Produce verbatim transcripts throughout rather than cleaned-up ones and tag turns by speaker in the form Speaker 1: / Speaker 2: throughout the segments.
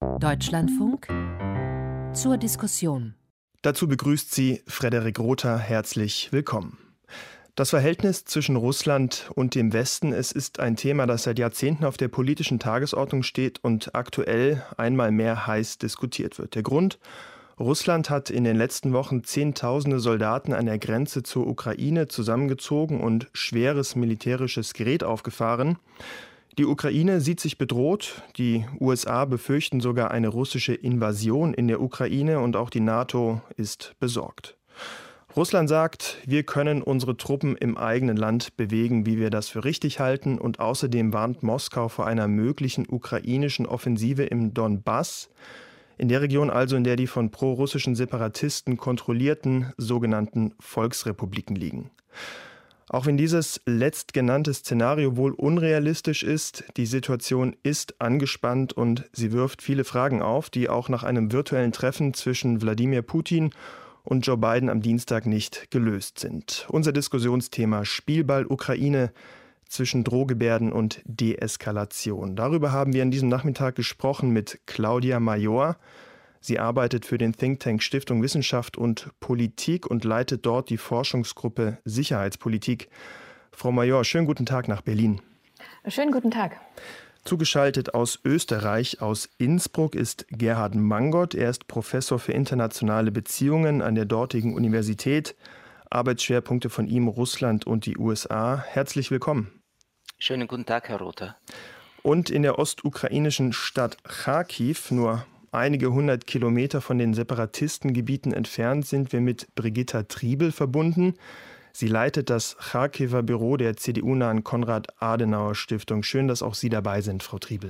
Speaker 1: Deutschlandfunk zur Diskussion.
Speaker 2: Dazu begrüßt sie Frederik Rother. Herzlich willkommen. Das Verhältnis zwischen Russland und dem Westen, es ist ein Thema, das seit Jahrzehnten auf der politischen Tagesordnung steht und aktuell einmal mehr heiß diskutiert wird. Der Grund: Russland hat in den letzten Wochen Zehntausende Soldaten an der Grenze zur Ukraine zusammengezogen und schweres militärisches Gerät aufgefahren. Die Ukraine sieht sich bedroht, die U S A befürchten sogar eine russische Invasion in der Ukraine und auch die NATO ist besorgt. Russland sagt, wir können unsere Truppen im eigenen Land bewegen, wie wir das für richtig halten, und außerdem warnt Moskau vor einer möglichen ukrainischen Offensive im Donbass, in der Region also, in der die von prorussischen Separatisten kontrollierten sogenannten Volksrepubliken liegen. Auch wenn dieses letztgenannte Szenario wohl unrealistisch ist, die Situation ist angespannt und sie wirft viele Fragen auf, die auch nach einem virtuellen Treffen zwischen Wladimir Putin und Joe Biden am Dienstag nicht gelöst sind. Unser Diskussionsthema: Spielball Ukraine zwischen Drohgebärden und Deeskalation. Darüber haben wir an diesem Nachmittag gesprochen mit Claudia Major. Sie arbeitet für den Think Tank Stiftung Wissenschaft und Politik und leitet dort die Forschungsgruppe Sicherheitspolitik. Frau Major, schönen guten Tag nach Berlin.
Speaker 3: Schönen guten Tag.
Speaker 2: Zugeschaltet aus Österreich, aus Innsbruck, ist Gerhard Mangott. Er ist Professor für internationale Beziehungen an der dortigen Universität. Arbeitsschwerpunkte von ihm Russland und die U S A. Herzlich willkommen.
Speaker 4: Schönen guten Tag, Herr Rother.
Speaker 2: Und in der ostukrainischen Stadt Charkiw, nur einige hundert Kilometer von den Separatistengebieten entfernt, sind wir mit Brigitta Triebel verbunden. Sie leitet das Charkiwer Büro der C D U-nahen Konrad-Adenauer-Stiftung. Schön, dass auch Sie dabei sind, Frau Triebel.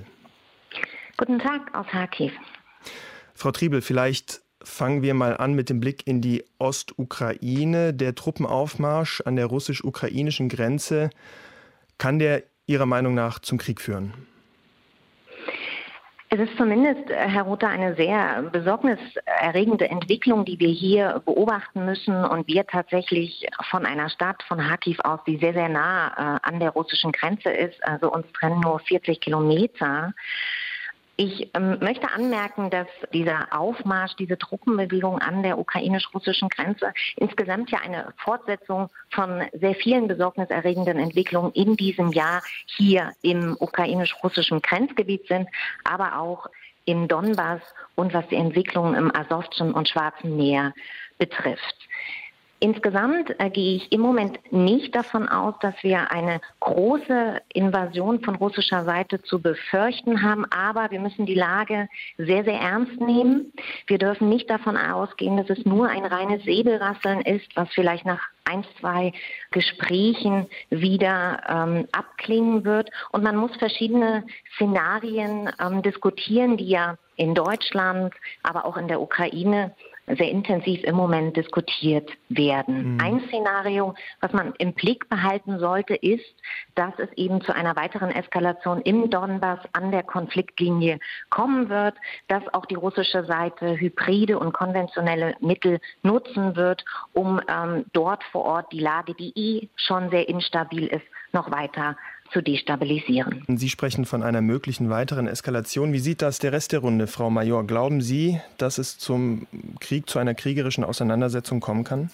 Speaker 3: Guten Tag aus Charkiw.
Speaker 2: Frau Triebel, vielleicht fangen wir mal an mit dem Blick in die Ostukraine. Der Truppenaufmarsch an der russisch-ukrainischen Grenze, kann der Ihrer Meinung nach zum Krieg führen?
Speaker 3: Es ist zumindest, Herr Rother, eine sehr besorgniserregende Entwicklung, die wir hier beobachten müssen und wir tatsächlich von einer Stadt, von Charkiw aus, die sehr, sehr nah äh, an der russischen Grenze ist, also uns trennen nur vierzig Kilometer. Ich ähm, möchte anmerken, dass dieser Aufmarsch, diese Truppenbewegung an der ukrainisch-russischen Grenze insgesamt ja eine Fortsetzung von sehr vielen besorgniserregenden Entwicklungen in diesem Jahr hier im ukrainisch-russischen Grenzgebiet sind, aber auch im Donbass und was die Entwicklung im Asowschen und Schwarzen Meer betrifft. Insgesamt äh, gehe ich im Moment nicht davon aus, dass wir eine große Invasion von russischer Seite zu befürchten haben, aber wir müssen die Lage sehr, sehr ernst nehmen. Wir dürfen nicht davon ausgehen, dass es nur ein reines Säbelrasseln ist, was vielleicht nach ein, zwei Gesprächen wieder ähm, abklingen wird. Und man muss verschiedene Szenarien ähm, diskutieren, die ja in Deutschland, aber auch in der Ukraine sehr intensiv im Moment diskutiert werden. Mhm. Ein Szenario, was man im Blick behalten sollte, ist, dass es eben zu einer weiteren Eskalation im Donbass an der Konfliktlinie kommen wird, dass auch die russische Seite hybride und konventionelle Mittel nutzen wird, um ähm, dort vor Ort die Lage, die eh schon sehr instabil ist, noch weiter zu destabilisieren.
Speaker 2: Sie sprechen von einer möglichen weiteren Eskalation. Wie sieht das der Rest der Runde, Frau Major? Glauben Sie, dass es zum Krieg, zu einer kriegerischen Auseinandersetzung kommen kann?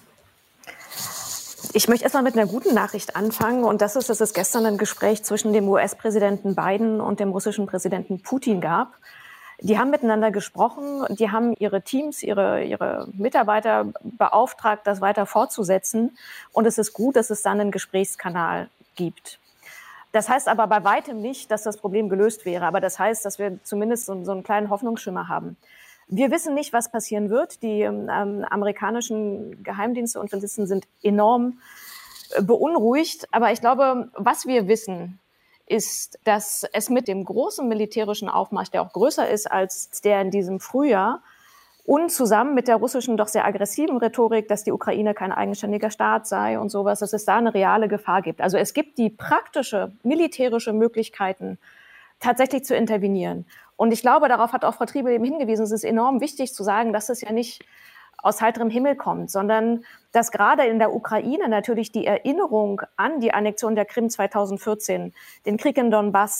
Speaker 5: Ich möchte erst mal mit einer guten Nachricht anfangen. Und das ist, dass es gestern ein Gespräch zwischen dem U S-Präsidenten Biden und dem russischen Präsidenten Putin gab. Die haben miteinander gesprochen, die haben ihre Teams, ihre, ihre Mitarbeiter beauftragt, das weiter fortzusetzen. Und es ist gut, dass es dann einen Gesprächskanal gibt. Das heißt aber bei weitem nicht, dass das Problem gelöst wäre. Aber das heißt, dass wir zumindest so, so einen kleinen Hoffnungsschimmer haben. Wir wissen nicht, was passieren wird. Die ähm, amerikanischen Geheimdienste und Journalisten sind enorm äh, beunruhigt. Aber ich glaube, was wir wissen, ist, dass es mit dem großen militärischen Aufmarsch, der auch größer ist als der in diesem Frühjahr, und zusammen mit der russischen doch sehr aggressiven Rhetorik, dass die Ukraine kein eigenständiger Staat sei und sowas, dass es da eine reale Gefahr gibt. Also es gibt die praktische, militärische Möglichkeiten, tatsächlich zu intervenieren. Und ich glaube, darauf hat auch Frau Triebel eben hingewiesen, es ist enorm wichtig zu sagen, dass es ja nicht aus heiterem Himmel kommt, sondern dass gerade in der Ukraine natürlich die Erinnerung an die Annexion der Krim zweitausendvierzehn, den Krieg in Donbass,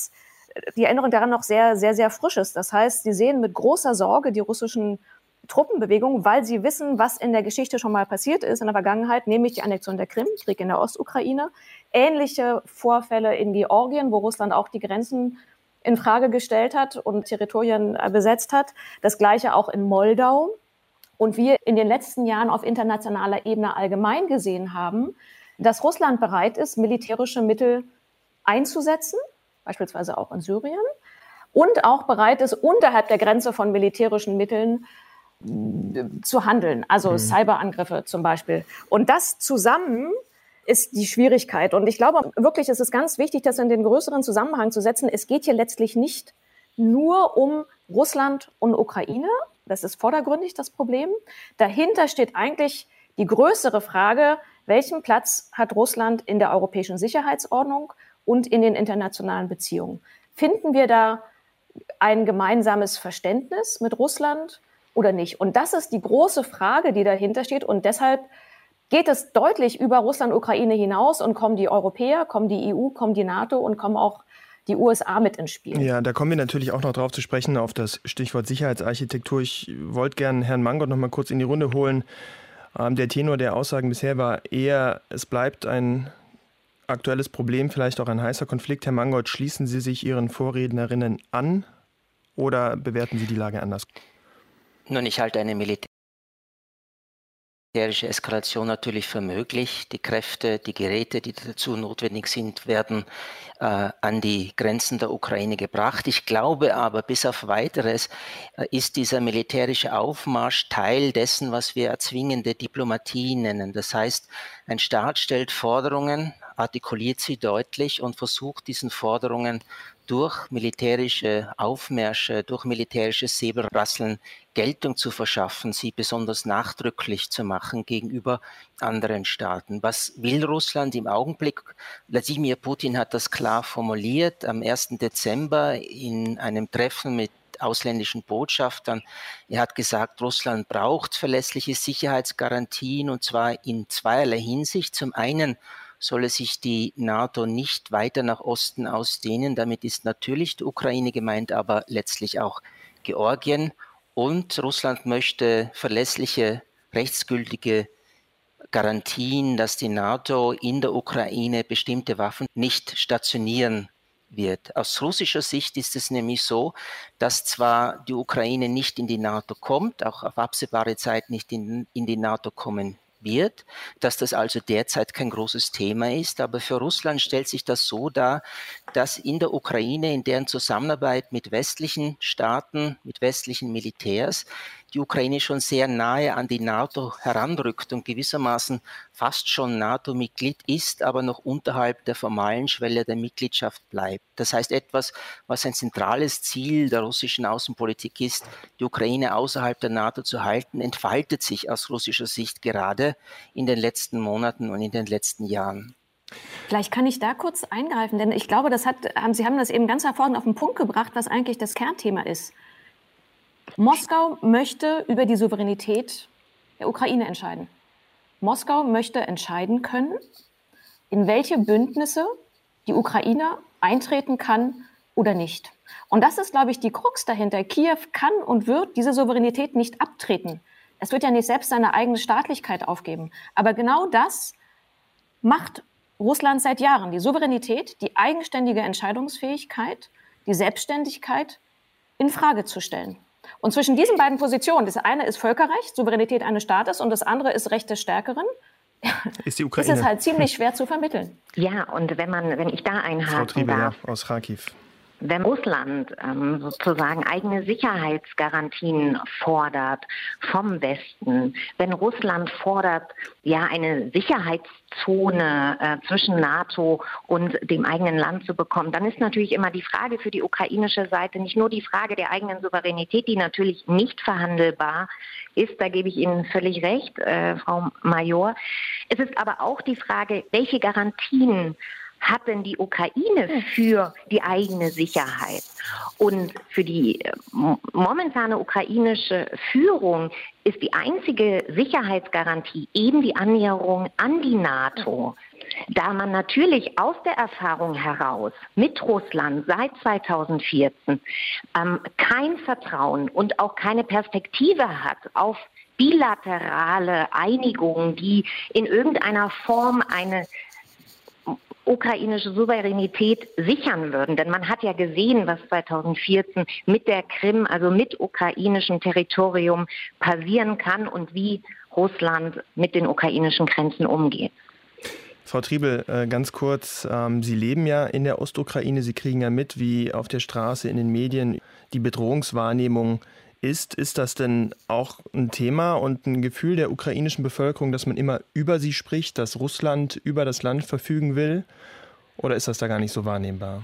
Speaker 5: die Erinnerung daran noch sehr, sehr, sehr frisch ist. Das heißt, sie sehen mit großer Sorge die russischen Truppenbewegungen, weil sie wissen, was in der Geschichte schon mal passiert ist in der Vergangenheit, nämlich die Annexion der Krim, Krieg in der Ostukraine, ähnliche Vorfälle in Georgien, wo Russland auch die Grenzen in Frage gestellt hat und Territorien besetzt hat. Das Gleiche auch in Moldau. Und wir in den letzten Jahren auf internationaler Ebene allgemein gesehen haben, dass Russland bereit ist, militärische Mittel einzusetzen, beispielsweise auch in Syrien, und auch bereit ist, unterhalb der Grenze von militärischen Mitteln zu handeln, also mhm. Cyberangriffe zum Beispiel. Und das zusammen ist die Schwierigkeit. Und ich glaube wirklich, es ist ganz wichtig, das in den größeren Zusammenhang zu setzen. Es geht hier letztlich nicht nur um Russland und Ukraine. Das ist vordergründig das Problem. Dahinter steht eigentlich die größere Frage, welchen Platz hat Russland in der europäischen Sicherheitsordnung und in den internationalen Beziehungen? Finden wir da ein gemeinsames Verständnis mit Russland oder nicht? Und das ist die große Frage, die dahinter steht. Und deshalb geht es deutlich über Russland, Ukraine hinaus und kommen die Europäer, kommen die E U, kommen die NATO und kommen auch die U S A mit ins Spiel.
Speaker 2: Ja, da kommen wir natürlich auch noch drauf zu sprechen, auf das Stichwort Sicherheitsarchitektur. Ich wollte gerne Herrn Mangold noch mal kurz in die Runde holen. Ähm, der Tenor der Aussagen bisher war eher, es bleibt ein aktuelles Problem, vielleicht auch ein heißer Konflikt. Herr Mangold, schließen Sie sich Ihren Vorrednerinnen an oder bewerten Sie die Lage anders?
Speaker 4: Nun, ich halte eine militärische Eskalation natürlich für möglich. Die Kräfte, die Geräte, die dazu notwendig sind, werden äh, an die Grenzen der Ukraine gebracht. Ich glaube aber, bis auf Weiteres äh, ist dieser militärische Aufmarsch Teil dessen, was wir erzwingende Diplomatie nennen. Das heißt, ein Staat stellt Forderungen, artikuliert sie deutlich und versucht diesen Forderungen durch militärische Aufmärsche, durch militärisches Säbelrasseln Geltung zu verschaffen, sie besonders nachdrücklich zu machen gegenüber anderen Staaten. Was will Russland im Augenblick? Wladimir Putin hat das klar formuliert am ersten Dezember in einem Treffen mit ausländischen Botschaftern. Er hat gesagt, Russland braucht verlässliche Sicherheitsgarantien und zwar in zweierlei Hinsicht. Zum einen solle sich die NATO nicht weiter nach Osten ausdehnen. Damit ist natürlich die Ukraine gemeint, aber letztlich auch Georgien. Und Russland möchte verlässliche, rechtsgültige Garantien, dass die NATO in der Ukraine bestimmte Waffen nicht stationieren wird. Aus russischer Sicht ist es nämlich so, dass zwar die Ukraine nicht in die NATO kommt, auch auf absehbare Zeit nicht in, in die NATO kommen wird, dass das also derzeit kein großes Thema ist. Aber für Russland stellt sich das so dar, dass in der Ukraine, in deren Zusammenarbeit mit westlichen Staaten, mit westlichen Militärs, die Ukraine schon sehr nahe an die NATO heranrückt und gewissermaßen fast schon NATO-Mitglied ist, aber noch unterhalb der formalen Schwelle der Mitgliedschaft bleibt. Das heißt, etwas, was ein zentrales Ziel der russischen Außenpolitik ist, die Ukraine außerhalb der NATO zu halten, entfaltet sich aus russischer Sicht gerade in den letzten Monaten und in den letzten Jahren.
Speaker 5: Vielleicht kann ich da kurz eingreifen, denn ich glaube, das hat, Sie haben das eben ganz hervorragend auf den Punkt gebracht, was eigentlich das Kernthema ist. Moskau möchte über die Souveränität der Ukraine entscheiden. Moskau möchte entscheiden können, in welche Bündnisse die Ukraine eintreten kann oder nicht. Und das ist, glaube ich, die Krux dahinter. Kiew kann und wird diese Souveränität nicht abtreten. Es wird ja nicht selbst seine eigene Staatlichkeit aufgeben. Aber genau das macht Russland seit Jahren. Die Souveränität, die eigenständige Entscheidungsfähigkeit, die Selbstständigkeit in Frage zu stellen. Und zwischen diesen beiden Positionen, das eine ist Völkerrecht, Souveränität eines Staates, und das andere ist Recht des Stärkeren,
Speaker 2: ist die Ukraine.
Speaker 5: Ist es halt ziemlich schwer zu vermitteln.
Speaker 3: Ja, und wenn man, wenn ich da einhaken
Speaker 2: Frau Triebe,
Speaker 3: darf.
Speaker 2: Ja, aus Kharkiv.
Speaker 3: Wenn Russland ähm, sozusagen eigene Sicherheitsgarantien fordert vom Westen, wenn Russland fordert, ja, eine Sicherheitszone äh, zwischen NATO und dem eigenen Land zu bekommen, dann ist natürlich immer die Frage für die ukrainische Seite nicht nur die Frage der eigenen Souveränität, die natürlich nicht verhandelbar ist, da gebe ich Ihnen völlig recht, äh, Frau Major. Es ist aber auch die Frage, welche Garantien hat denn die Ukraine für die eigene Sicherheit? Und für die momentane ukrainische Führung ist die einzige Sicherheitsgarantie eben die Annäherung an die NATO. Da man natürlich aus der Erfahrung heraus mit Russland seit zweitausendvierzehn ähm, kein Vertrauen und auch keine Perspektive hat auf bilaterale Einigungen, die in irgendeiner Form eine ukrainische Souveränität sichern würden. Denn man hat ja gesehen, was zweitausendvierzehn mit der Krim, also mit ukrainischem Territorium passieren kann und wie Russland mit den ukrainischen Grenzen umgeht.
Speaker 2: Frau Triebel, ganz kurz, Sie leben ja in der Ostukraine, Sie kriegen ja mit, wie auf der Straße, in den Medien die Bedrohungswahrnehmung ist. Ist das denn auch ein Thema und ein Gefühl der ukrainischen Bevölkerung, dass man immer über sie spricht, dass Russland über das Land verfügen will? Oder ist das da gar nicht so wahrnehmbar?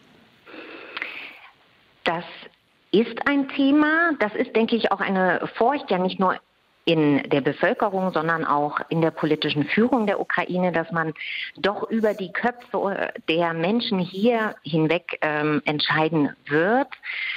Speaker 3: Das ist ein Thema. Das ist, denke ich, auch eine Furcht, ja nicht nur in der Bevölkerung, sondern auch in der politischen Führung der Ukraine, dass man doch über die Köpfe der Menschen hier hinweg ähm, entscheiden wird.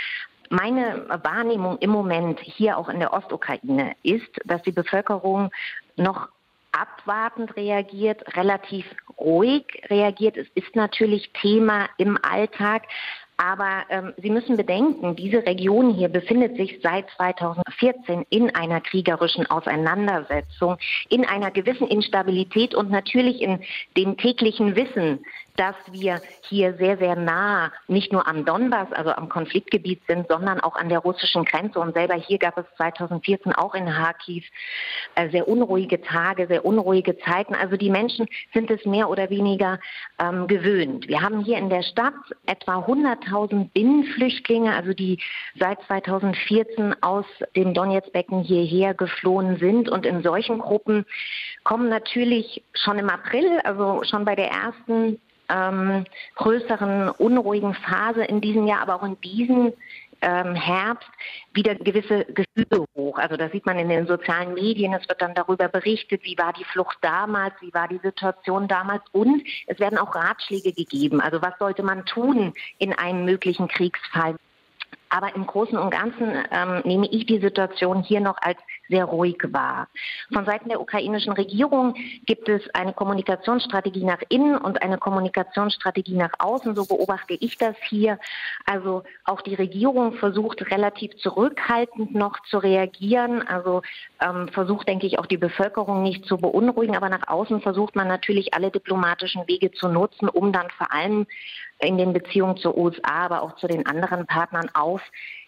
Speaker 3: Meine Wahrnehmung im Moment hier auch in der Ostukraine ist, dass die Bevölkerung noch abwartend reagiert, relativ ruhig reagiert. Es ist natürlich Thema im Alltag. Aber ähm, Sie müssen bedenken, diese Region hier befindet sich seit zweitausendvierzehn in einer kriegerischen Auseinandersetzung, in einer gewissen Instabilität und natürlich in dem täglichen Wissen, dass wir hier sehr, sehr nah nicht nur am Donbass, also am Konfliktgebiet sind, sondern auch an der russischen Grenze. Und selber hier gab es zweitausendvierzehn auch in Kharkiv äh, sehr unruhige Tage, sehr unruhige Zeiten. Also die Menschen sind es mehr oder weniger ähm, gewöhnt. Wir haben hier in der Stadt etwa hunderttausend Binnenflüchtlinge, also die seit zweitausendvierzehn aus dem Donetsk-Becken hierher geflohen sind. Und in solchen Gruppen kommen natürlich schon im April, also schon bei der ersten Ähm, größeren unruhigen Phase in diesem Jahr, aber auch in diesem ähm, Herbst wieder gewisse Gefühle hoch. Also das sieht man in den sozialen Medien, es wird dann darüber berichtet, wie war die Flucht damals, wie war die Situation damals und es werden auch Ratschläge gegeben. Also was sollte man tun in einem möglichen Kriegsfall? Aber im Großen und Ganzen ähm, nehme ich die Situation hier noch als sehr ruhig wahr. Von Seiten der ukrainischen Regierung gibt es eine Kommunikationsstrategie nach innen und eine Kommunikationsstrategie nach außen. So beobachte ich das hier. Also auch die Regierung versucht relativ zurückhaltend noch zu reagieren. Also ähm, versucht, denke ich, auch die Bevölkerung nicht zu beunruhigen. Aber nach außen versucht man natürlich alle diplomatischen Wege zu nutzen, um dann vor allem in den Beziehungen zur U S A, aber auch zu den anderen Partnern auf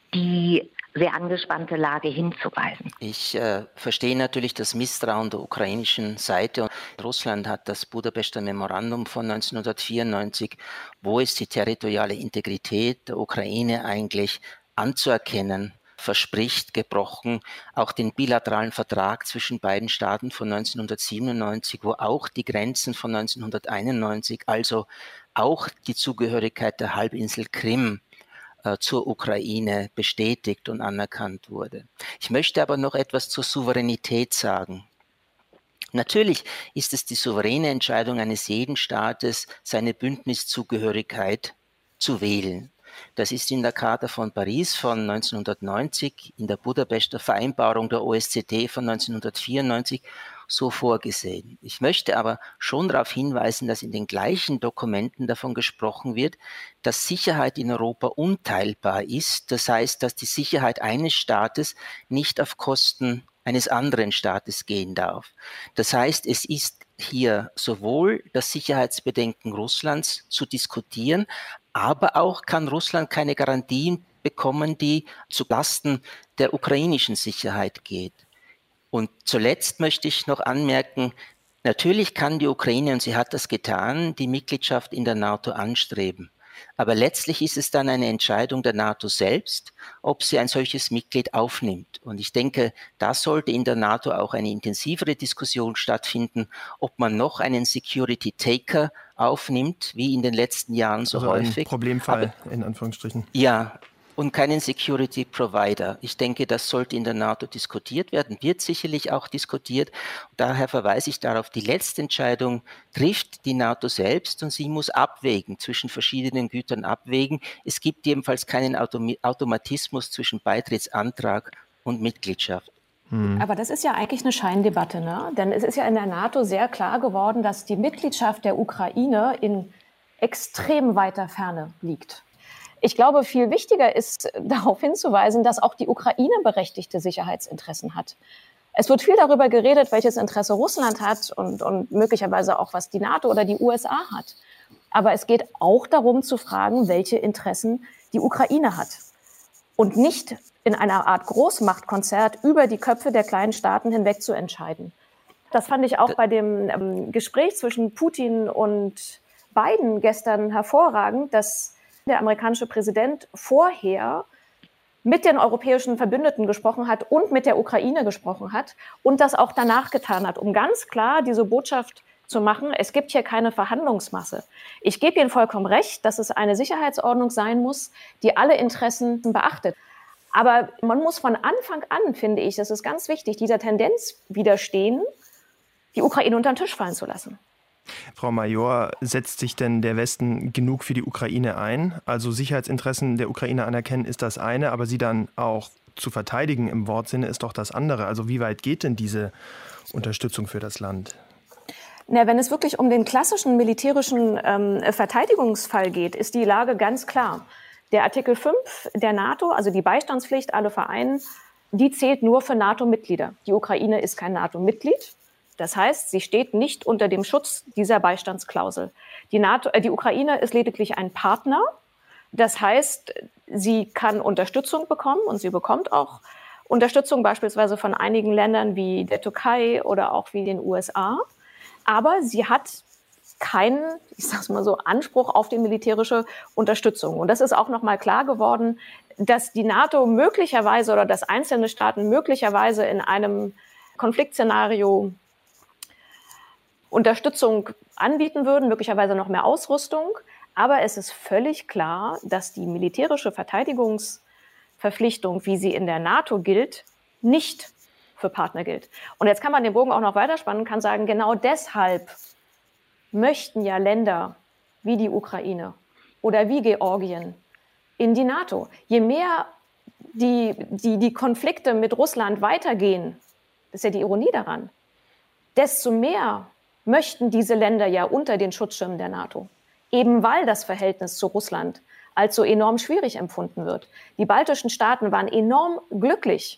Speaker 3: die sehr angespannte Lage hinzuweisen.
Speaker 4: Ich äh, verstehe natürlich das Misstrauen der ukrainischen Seite. Russland hat das Budapester Memorandum von neunzehnhundertvierundneunzig, wo es die territoriale Integrität der Ukraine eigentlich anzuerkennen verspricht, gebrochen. Auch den bilateralen Vertrag zwischen beiden Staaten von neunzehnhundertsiebenundneunzig, wo auch die Grenzen von neunzehnhunderteinundneunzig, also auch die Zugehörigkeit der Halbinsel Krim äh, zur Ukraine bestätigt und anerkannt wurde. Ich möchte aber noch etwas zur Souveränität sagen. Natürlich ist es die souveräne Entscheidung eines jeden Staates, seine Bündniszugehörigkeit zu wählen. Das ist in der Charta von Paris von neunzehnhundertneunzig, in der Budapester Vereinbarung der O S Z E von neunzehnhundertvierundneunzig so vorgesehen. Ich möchte aber schon darauf hinweisen, dass in den gleichen Dokumenten davon gesprochen wird, dass Sicherheit in Europa unteilbar ist. Das heißt, dass die Sicherheit eines Staates nicht auf Kosten eines anderen Staates gehen darf. Das heißt, es ist hier sowohl das Sicherheitsbedenken Russlands zu diskutieren, aber auch kann Russland keine Garantien bekommen, die zu Lasten der ukrainischen Sicherheit geht. Und zuletzt möchte ich noch anmerken, natürlich kann die Ukraine, und sie hat das getan, die Mitgliedschaft in der NATO anstreben. Aber letztlich ist es dann eine Entscheidung der NATO selbst, ob sie ein solches Mitglied aufnimmt. Und ich denke, da sollte in der NATO auch eine intensivere Diskussion stattfinden, ob man noch einen Security Taker aufnimmt, wie in den letzten Jahren so
Speaker 2: also
Speaker 4: häufig.
Speaker 2: Ein Problemfall,
Speaker 4: Aber,
Speaker 2: in Anführungsstrichen.
Speaker 4: Ja, und keinen Security Provider. Ich denke, das sollte in der NATO diskutiert werden, wird sicherlich auch diskutiert. Daher verweise ich darauf, die letzte Entscheidung trifft die NATO selbst und sie muss abwägen, zwischen verschiedenen Gütern abwägen. Es gibt jedenfalls keinen Autom- Automatismus zwischen Beitrittsantrag und Mitgliedschaft.
Speaker 5: Aber das ist ja eigentlich eine Scheindebatte, ne? Denn es ist ja in der NATO sehr klar geworden, dass die Mitgliedschaft der Ukraine in extrem weiter Ferne liegt. Ich glaube, viel wichtiger ist darauf hinzuweisen, dass auch die Ukraine berechtigte Sicherheitsinteressen hat. Es wird viel darüber geredet, welches Interesse Russland hat und, und möglicherweise auch, was die NATO oder die U S A hat. Aber es geht auch darum zu fragen, welche Interessen die Ukraine hat. Und nicht in einer Art Großmachtkonzert über die Köpfe der kleinen Staaten hinweg zu entscheiden. Das fand ich auch bei dem ähm, Gespräch zwischen Putin und Biden gestern hervorragend, dass der amerikanische Präsident vorher mit den europäischen Verbündeten gesprochen hat und mit der Ukraine gesprochen hat und das auch danach getan hat, um ganz klar diese Botschaft zu machen, es gibt hier keine Verhandlungsmasse. Ich gebe Ihnen vollkommen recht, dass es eine Sicherheitsordnung sein muss, die alle Interessen beachtet. Aber man muss von Anfang an, finde ich, das ist ganz wichtig, dieser Tendenz widerstehen, die Ukraine unter den Tisch fallen zu lassen.
Speaker 2: Frau Major, setzt sich denn der Westen genug für die Ukraine ein? Also Sicherheitsinteressen der Ukraine anerkennen ist das eine, aber sie dann auch zu verteidigen im Wortsinne ist doch das andere. Also wie weit geht denn diese Unterstützung für das Land?
Speaker 5: Na, wenn es wirklich um den klassischen militärischen ähm, Verteidigungsfall geht, ist die Lage ganz klar. Der Artikel fünf der NATO, also die Beistandspflicht, alle Vereine, die zählt nur für NATO-Mitglieder. Die Ukraine ist kein NATO-Mitglied. Das heißt, sie steht nicht unter dem Schutz dieser Beistandsklausel. Die, NATO, äh, die Ukraine ist lediglich ein Partner. Das heißt, sie kann Unterstützung bekommen und sie bekommt auch Unterstützung beispielsweise von einigen Ländern wie der Türkei oder auch wie den U S A. Aber sie hat keinen, ich sag's mal so, Anspruch auf die militärische Unterstützung. Und das ist auch nochmal klar geworden, dass die NATO möglicherweise oder dass einzelne Staaten möglicherweise in einem Konfliktszenario Unterstützung anbieten würden, möglicherweise noch mehr Ausrüstung. Aber es ist völlig klar, dass die militärische Verteidigungsverpflichtung, wie sie in der NATO gilt, nicht für Partner gilt. Und jetzt kann man den Bogen auch noch weiterspannen, kann sagen, genau deshalb möchten ja Länder wie die Ukraine oder wie Georgien in die NATO. Je mehr die, die, die Konflikte mit Russland weitergehen, das ist ja die Ironie daran, desto mehr möchten diese Länder ja unter den Schutzschirmen der NATO. Eben weil das Verhältnis zu Russland als so enorm schwierig empfunden wird. Die baltischen Staaten waren enorm glücklich,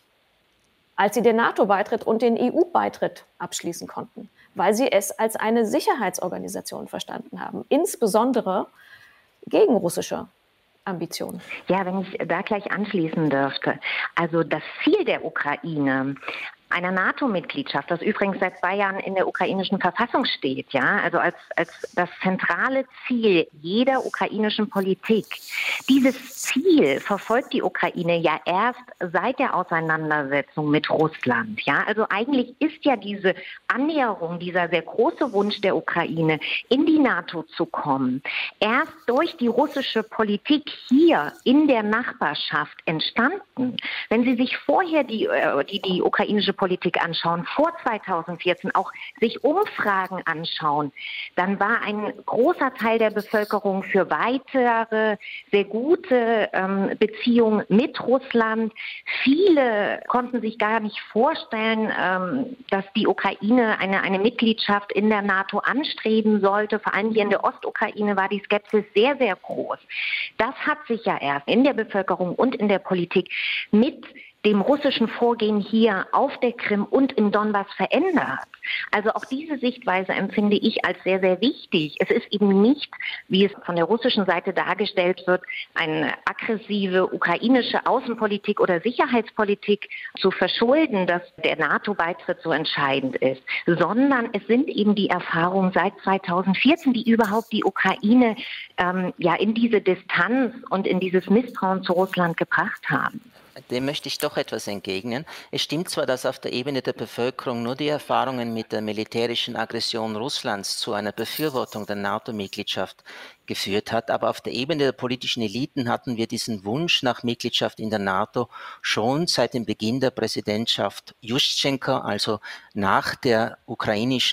Speaker 5: als sie den NATO-Beitritt und den E U-Beitritt abschließen konnten, weil sie es als eine Sicherheitsorganisation verstanden haben, insbesondere gegen russische Ambitionen.
Speaker 3: Ja, wenn ich da gleich anschließen dürfte. Also das Ziel der Ukraine, einer NATO-Mitgliedschaft, das übrigens seit zwei Jahren in der ukrainischen Verfassung steht, ja, also als, als das zentrale Ziel jeder ukrainischen Politik. Dieses Ziel verfolgt die Ukraine ja erst seit der Auseinandersetzung mit Russland, ja. Also eigentlich ist ja diese Annäherung, dieser sehr große Wunsch der Ukraine, in die NATO zu kommen, erst durch die russische Politik hier in der Nachbarschaft entstanden. Wenn Sie sich vorher die, die, die ukrainische Politik Politik anschauen, vor zweitausendvierzehn auch sich Umfragen anschauen, dann war ein großer Teil der Bevölkerung für weitere, sehr gute ähm, Beziehungen mit Russland. Viele konnten sich gar nicht vorstellen, ähm, dass die Ukraine eine, eine Mitgliedschaft in der NATO anstreben sollte. Vor allem hier in der Ostukraine war die Skepsis sehr, sehr groß. Das hat sich ja erst in der Bevölkerung und in der Politik mit dem russischen Vorgehen hier auf der Krim und im Donbass verändert. Also auch diese Sichtweise empfinde ich als sehr, sehr wichtig. Es ist eben nicht, wie es von der russischen Seite dargestellt wird, eine aggressive ukrainische Außenpolitik oder Sicherheitspolitik zu verschulden, dass der NATO-Beitritt so entscheidend ist, sondern es sind eben die Erfahrungen seit zweitausendvierzehn, die überhaupt die Ukraine ähm, ja in diese Distanz und in dieses Misstrauen zu Russland gebracht haben.
Speaker 4: Dem möchte ich doch etwas entgegnen. Es stimmt zwar, dass auf der Ebene der Bevölkerung nur die Erfahrungen mit der militärischen Aggression Russlands zu einer Befürwortung der NATO-Mitgliedschaft geführt hat, aber auf der Ebene der politischen Eliten hatten wir diesen Wunsch nach Mitgliedschaft in der NATO schon seit dem Beginn der Präsidentschaft Juschtschenko, also nach der ukrainischen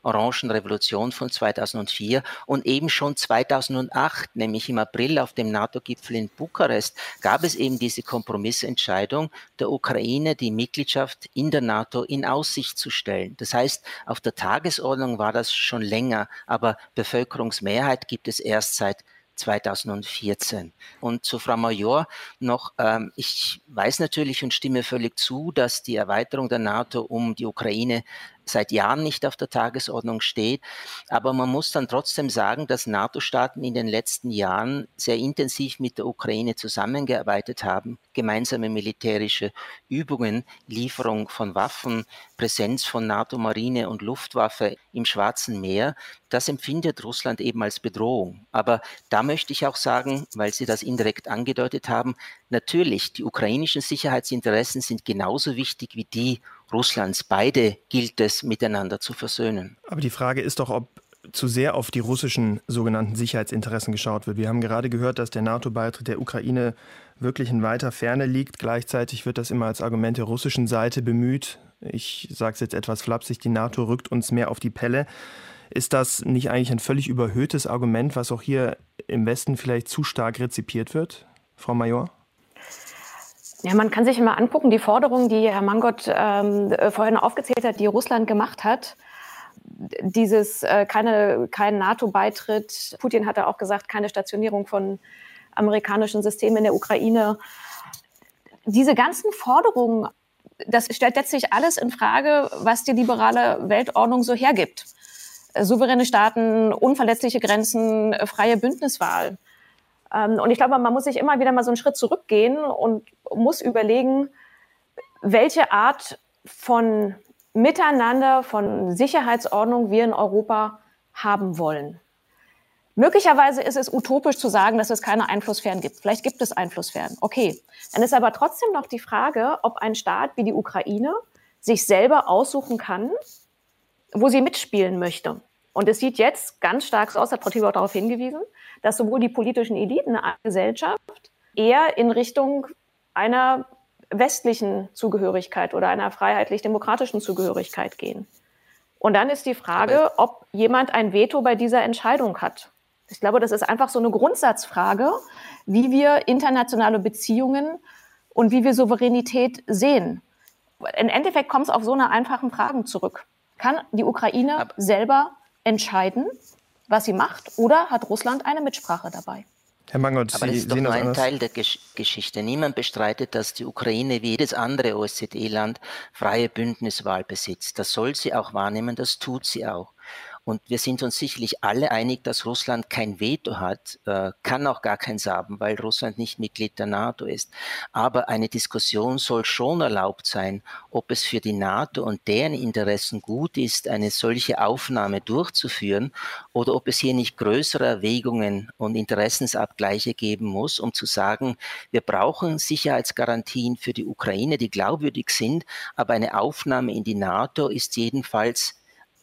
Speaker 4: Orangenrevolution von zweitausendvier und eben schon zweitausendacht, nämlich im April auf dem NATO-Gipfel in Bukarest, gab es eben diese Kompromissentscheidung der Ukraine, die Mitgliedschaft in der NATO in Aussicht zu stellen. Das heißt, auf der Tagesordnung war das schon länger, aber Bevölkerungsmehrheit gibt es erst seit zweitausendvierzehn. Und zu Frau Major noch, ähm, ich weiß natürlich und stimme völlig zu, dass die Erweiterung der NATO um die Ukraine seit Jahren nicht auf der Tagesordnung steht. Aber man muss dann trotzdem sagen, dass NATO-Staaten in den letzten Jahren sehr intensiv mit der Ukraine zusammengearbeitet haben. Gemeinsame militärische Übungen, Lieferung von Waffen, Präsenz von NATO-Marine und Luftwaffe im Schwarzen Meer. Das empfindet Russland eben als Bedrohung. Aber da möchte ich auch sagen, weil Sie das indirekt angedeutet haben, natürlich, die ukrainischen Sicherheitsinteressen sind genauso wichtig wie die Russlands. Beide gilt es, miteinander zu versöhnen.
Speaker 2: Aber die Frage ist doch, ob zu sehr auf die russischen sogenannten Sicherheitsinteressen geschaut wird. Wir haben gerade gehört, dass der NATO-Beitritt der Ukraine wirklich in weiter Ferne liegt. Gleichzeitig wird das immer als Argument der russischen Seite bemüht. Ich sage es jetzt etwas flapsig, die NATO rückt uns mehr auf die Pelle. Ist das nicht eigentlich ein völlig überhöhtes Argument, was auch hier im Westen vielleicht zu stark rezipiert wird, Frau Major?
Speaker 5: Ja, man kann sich immer angucken, die Forderungen, die Herr Mangold ähm, vorhin aufgezählt hat, die Russland gemacht hat. Dieses äh, keine, kein NATO-Beitritt. Putin hatte auch gesagt, keine Stationierung von amerikanischen Systemen in der Ukraine. Diese ganzen Forderungen, das stellt letztlich alles in Frage, was die liberale Weltordnung so hergibt. Souveräne Staaten, unverletzliche Grenzen, freie Bündniswahl. Und ich glaube, man muss sich immer wieder mal so einen Schritt zurückgehen und muss überlegen, welche Art von Miteinander, von Sicherheitsordnung wir in Europa haben wollen. Möglicherweise ist es utopisch zu sagen, dass es keine Einflusssphären gibt. Vielleicht gibt es Einflusssphären. Okay. Dann ist aber trotzdem noch die Frage, ob ein Staat wie die Ukraine sich selber aussuchen kann, wo sie mitspielen möchte. Und es sieht jetzt ganz stark so aus, hat Frau Thibaut darauf hingewiesen, dass sowohl die politischen Eliten der Gesellschaft eher in Richtung einer westlichen Zugehörigkeit oder einer freiheitlich-demokratischen Zugehörigkeit gehen. Und dann ist die Frage, ob jemand ein Veto bei dieser Entscheidung hat. Ich glaube, das ist einfach so eine Grundsatzfrage, wie wir internationale Beziehungen und wie wir Souveränität sehen. Im Endeffekt kommt es auf so eine einfachen Fragen zurück. Kann die Ukraine Aber selber entscheiden, was sie macht, oder hat Russland eine Mitsprache dabei?
Speaker 2: Herr Mangold,
Speaker 4: Aber das ist doch nur ein Teil der Gesch- Geschichte. Niemand bestreitet, dass die Ukraine wie jedes andere O S Z E-Land freie Bündniswahl besitzt. Das soll sie auch wahrnehmen, das tut sie auch. Und wir sind uns sicherlich alle einig, dass Russland kein Veto hat, äh, kann auch gar keins haben, weil Russland nicht Mitglied der NATO ist. Aber eine Diskussion soll schon erlaubt sein, ob es für die NATO und deren Interessen gut ist, eine solche Aufnahme durchzuführen, oder ob es hier nicht größere Erwägungen und Interessensabgleiche geben muss, um zu sagen, wir brauchen Sicherheitsgarantien für die Ukraine, die glaubwürdig sind, aber eine Aufnahme in die NATO ist jedenfalls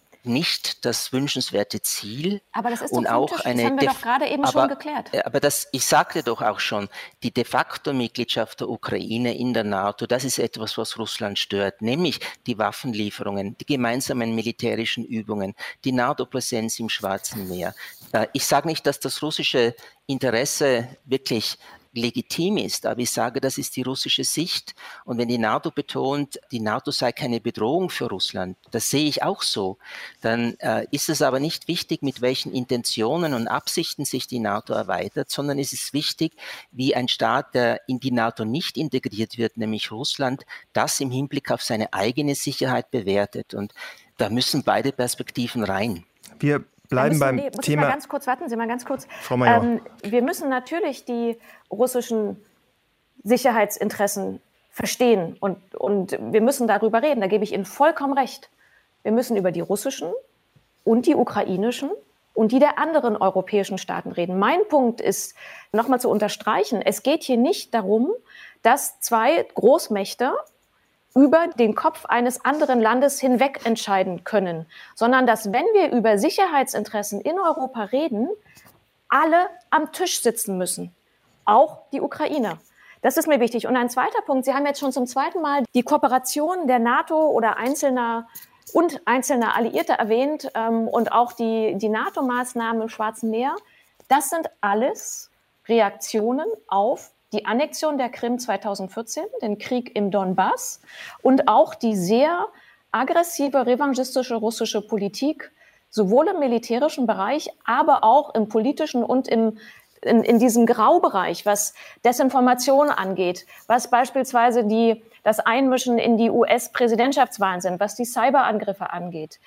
Speaker 4: nicht das wünschenswerte Ziel.
Speaker 5: Aber das ist
Speaker 4: und
Speaker 5: doch
Speaker 4: auch
Speaker 5: Tisch.
Speaker 4: eine
Speaker 5: Das haben wir
Speaker 4: Def-
Speaker 5: doch gerade eben
Speaker 4: aber,
Speaker 5: schon geklärt.
Speaker 4: Aber das, ich sagte doch auch schon, die de facto Mitgliedschaft der Ukraine in der NATO, das ist etwas, was Russland stört, nämlich die Waffenlieferungen, die gemeinsamen militärischen Übungen, die NATO-Präsenz im Schwarzen Meer. Ich sage nicht, dass das russische Interesse wirklich legitim ist, aber ich sage, das ist die russische Sicht. Und wenn die NATO betont, die NATO sei keine Bedrohung für Russland, das sehe ich auch so, dann äh, ist es aber nicht wichtig, mit welchen Intentionen und Absichten sich die NATO erweitert, sondern es ist wichtig, wie ein Staat, der in die NATO nicht integriert wird, nämlich Russland, das im Hinblick auf seine eigene Sicherheit bewertet. Und da müssen beide Perspektiven rein.
Speaker 2: Wir bleiben
Speaker 5: müssen,
Speaker 2: beim
Speaker 5: nee, muss
Speaker 2: Thema.
Speaker 5: Ich mal ganz kurz, warten Sie mal ganz kurz.
Speaker 2: Frau Major.
Speaker 5: Ähm, wir müssen natürlich die russischen Sicherheitsinteressen verstehen und, und wir müssen darüber reden. Da gebe ich Ihnen vollkommen recht. Wir müssen über die russischen und die ukrainischen und die der anderen europäischen Staaten reden. Mein Punkt ist, nochmal zu unterstreichen, es geht hier nicht darum, dass zwei Großmächte über den Kopf eines anderen Landes hinweg entscheiden können, sondern dass, wenn wir über Sicherheitsinteressen in Europa reden, alle am Tisch sitzen müssen, auch die Ukraine. Das ist mir wichtig. Und ein zweiter Punkt, Sie haben jetzt schon zum zweiten Mal die Kooperation der NATO oder einzelner und einzelne Alliierte erwähnt ähm, und auch die, die NATO-Maßnahmen im Schwarzen Meer. Das sind alles Reaktionen auf die Annexion der Krim zweitausendvierzehn, den Krieg im Donbass und auch die sehr aggressive, revanchistische russische Politik, sowohl im militärischen Bereich, aber auch im politischen und im In, in diesem Graubereich, was Desinformation angeht, was beispielsweise die, das Einmischen in die U S-Präsidentschaftswahlen sind, was die Cyberangriffe angeht.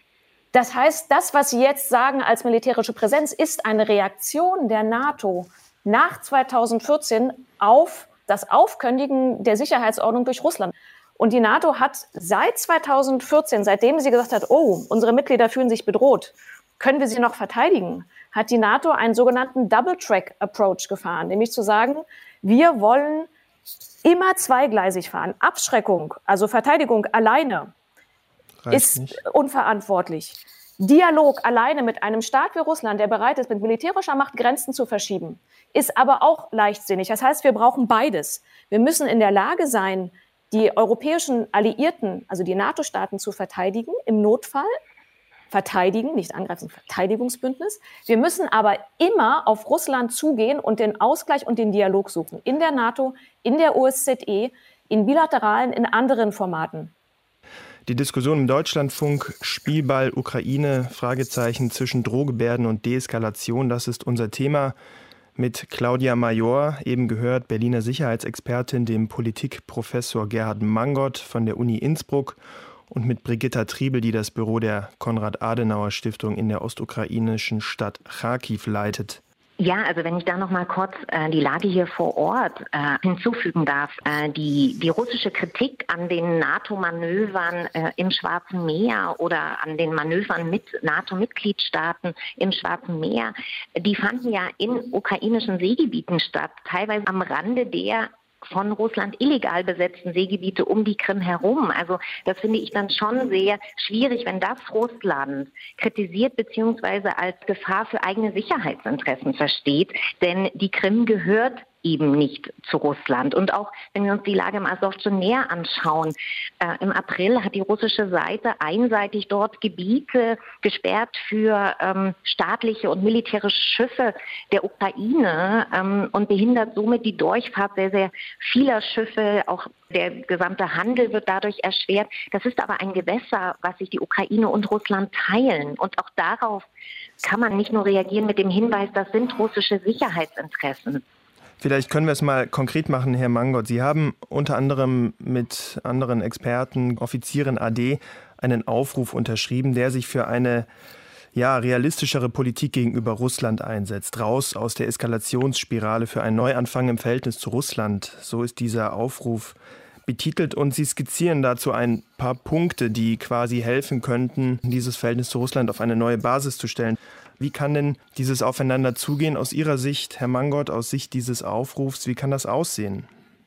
Speaker 5: Das heißt, das, was Sie jetzt sagen als militärische Präsenz, ist eine Reaktion der NATO nach zweitausendvierzehn auf das Aufkündigen der Sicherheitsordnung durch Russland. Und die NATO hat seit zweitausendvierzehn, seitdem sie gesagt hat, oh, unsere Mitglieder fühlen sich bedroht, können wir sie noch verteidigen, hat die NATO einen sogenannten Double-Track-Approach gefahren, nämlich zu sagen, wir wollen immer zweigleisig fahren. Abschreckung, also Verteidigung alleine, Reicht ist nicht. Unverantwortlich. Dialog alleine mit einem Staat wie Russland, der bereit ist, mit militärischer Macht Grenzen zu verschieben, ist aber auch leichtsinnig. Das heißt, wir brauchen beides. Wir müssen in der Lage sein, die europäischen Alliierten, also die NATO-Staaten, zu verteidigen, im Notfall. Verteidigen, nicht angreifen, Verteidigungsbündnis. Wir müssen aber immer auf Russland zugehen und den Ausgleich und den Dialog suchen. In der NATO, in der O S Z E, in bilateralen, in anderen Formaten.
Speaker 2: Die Diskussion im Deutschlandfunk, Spielball, Ukraine, Fragezeichen zwischen Drohgebärden und Deeskalation, das ist unser Thema. Mit Claudia Major, eben gehört, Berliner Sicherheitsexpertin, dem Politikprofessor Gerhard Mangott von der Uni Innsbruck, und mit Brigitta Triebel, die das Büro der Konrad-Adenauer-Stiftung in der ostukrainischen Stadt Charkiw leitet.
Speaker 3: Ja, also wenn ich da noch mal kurz äh, die Lage hier vor Ort äh, hinzufügen darf. Äh, die, die russische Kritik an den NATO-Manövern äh, im Schwarzen Meer oder an den Manövern mit NATO-Mitgliedstaaten im Schwarzen Meer, die fanden ja in ukrainischen Seegebieten statt, teilweise am Rande der von Russland illegal besetzten Seegebiete um die Krim herum. Also das finde ich dann schon sehr schwierig, wenn das Russland kritisiert bzw. als Gefahr für eigene Sicherheitsinteressen versteht. Denn die Krim gehört eben nicht zu Russland. Und auch wenn wir uns die Lage im Asowschen Meer anschauen, äh, im April hat die russische Seite einseitig dort Gebiete gesperrt für ähm, staatliche und militärische Schiffe der Ukraine ähm, und behindert somit die Durchfahrt sehr, sehr vieler Schiffe. Auch der gesamte Handel wird dadurch erschwert. Das ist aber ein Gewässer, was sich die Ukraine und Russland teilen. Und auch darauf kann man nicht nur reagieren mit dem Hinweis, das sind russische Sicherheitsinteressen.
Speaker 2: Vielleicht können wir es mal konkret machen, Herr Mangott. Sie haben unter anderem mit anderen Experten, Offizieren A D, einen Aufruf unterschrieben, der sich für eine ja, realistischere Politik gegenüber Russland einsetzt. Raus aus der Eskalationsspirale, für einen Neuanfang im Verhältnis zu Russland. So ist dieser Aufruf betitelt und Sie skizzieren dazu ein paar Punkte, die quasi helfen könnten, dieses Verhältnis zu Russland auf eine neue Basis zu stellen. Wie kann denn dieses Aufeinander zugehen aus Ihrer Sicht, Herr Mangott, aus Sicht dieses Aufrufs? Wie kann das aussehen?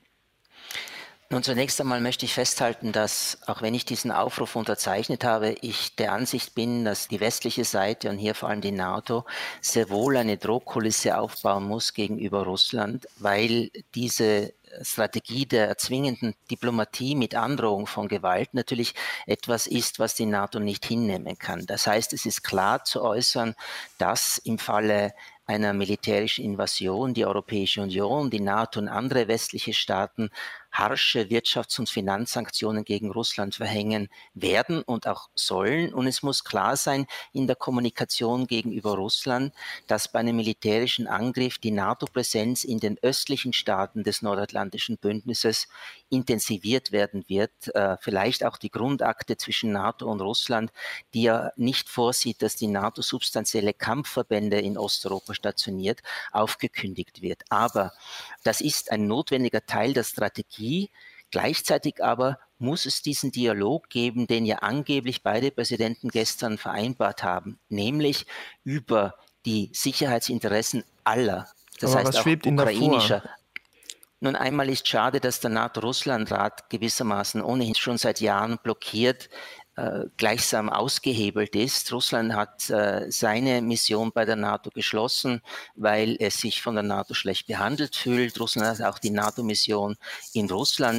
Speaker 4: Nun, zunächst einmal möchte ich festhalten, dass, auch wenn ich diesen Aufruf unterzeichnet habe, ich der Ansicht bin, dass die westliche Seite und hier vor allem die NATO sehr wohl eine Drohkulisse aufbauen muss gegenüber Russland, weil diese Strategie der erzwingenden Diplomatie mit Androhung von Gewalt natürlich etwas ist, was die NATO nicht hinnehmen kann. Das heißt, es ist klar zu äußern, dass im Falle einer militärischen Invasion die Europäische Union, die NATO und andere westliche Staaten harsche Wirtschafts- und Finanzsanktionen gegen Russland verhängen werden und auch sollen. Und es muss klar sein in der Kommunikation gegenüber Russland, dass bei einem militärischen Angriff die NATO-Präsenz in den östlichen Staaten des Nordatlantischen Bündnisses intensiviert werden wird. Äh, vielleicht auch die Grundakte zwischen NATO und Russland, die ja nicht vorsieht, dass die NATO substanzielle Kampfverbände in Osteuropa stationiert, aufgekündigt wird. Aber das ist ein notwendiger Teil der Strategie. Gleichzeitig aber muss es diesen Dialog geben, den ja angeblich beide Präsidenten gestern vereinbart haben, nämlich über die Sicherheitsinteressen aller. Das
Speaker 2: Aber
Speaker 4: heißt
Speaker 2: was
Speaker 4: auch
Speaker 2: schwebt Ihnen
Speaker 4: ukrainischer.
Speaker 2: davor?
Speaker 4: Nun, einmal ist schade, dass der NATO-Russland-Rat gewissermaßen ohnehin schon seit Jahren blockiert, äh, gleichsam ausgehebelt ist. Russland hat äh, seine Mission bei der NATO geschlossen, weil es sich von der NATO schlecht behandelt fühlt. Russland hat auch die NATO-Mission in Russland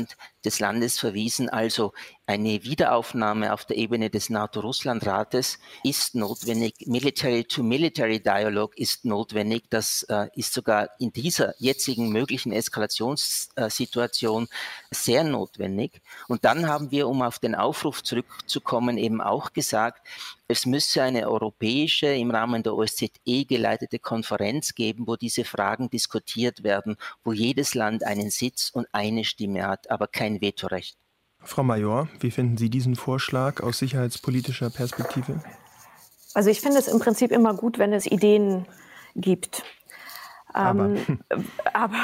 Speaker 4: des Landes verwiesen. Also eine Wiederaufnahme auf der Ebene des NATO-Russland-Rates ist notwendig. Military-to-Military-Dialog ist notwendig. Das äh, ist sogar in dieser jetzigen möglichen Eskalationssituation sehr notwendig. Und dann haben wir, um auf den Aufruf zurückzukommen, eben auch gesagt, es müsse eine europäische, im Rahmen der O S Z E geleitete Konferenz geben, wo diese Fragen diskutiert werden, wo jedes Land einen Sitz und eine Stimme hat, aber kein Vetorecht.
Speaker 2: Frau Major, wie finden Sie diesen Vorschlag aus sicherheitspolitischer Perspektive?
Speaker 5: Also ich finde es im Prinzip immer gut, wenn es Ideen gibt.
Speaker 2: Aber,
Speaker 5: ähm, aber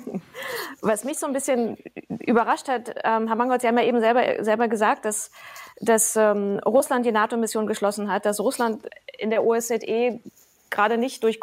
Speaker 5: was mich so ein bisschen überrascht hat, ähm, Herr Mangold, Sie haben ja eben selber, selber gesagt, dass, dass ähm, Russland die NATO-Mission geschlossen hat, dass Russland in der O S Z E gerade nicht durch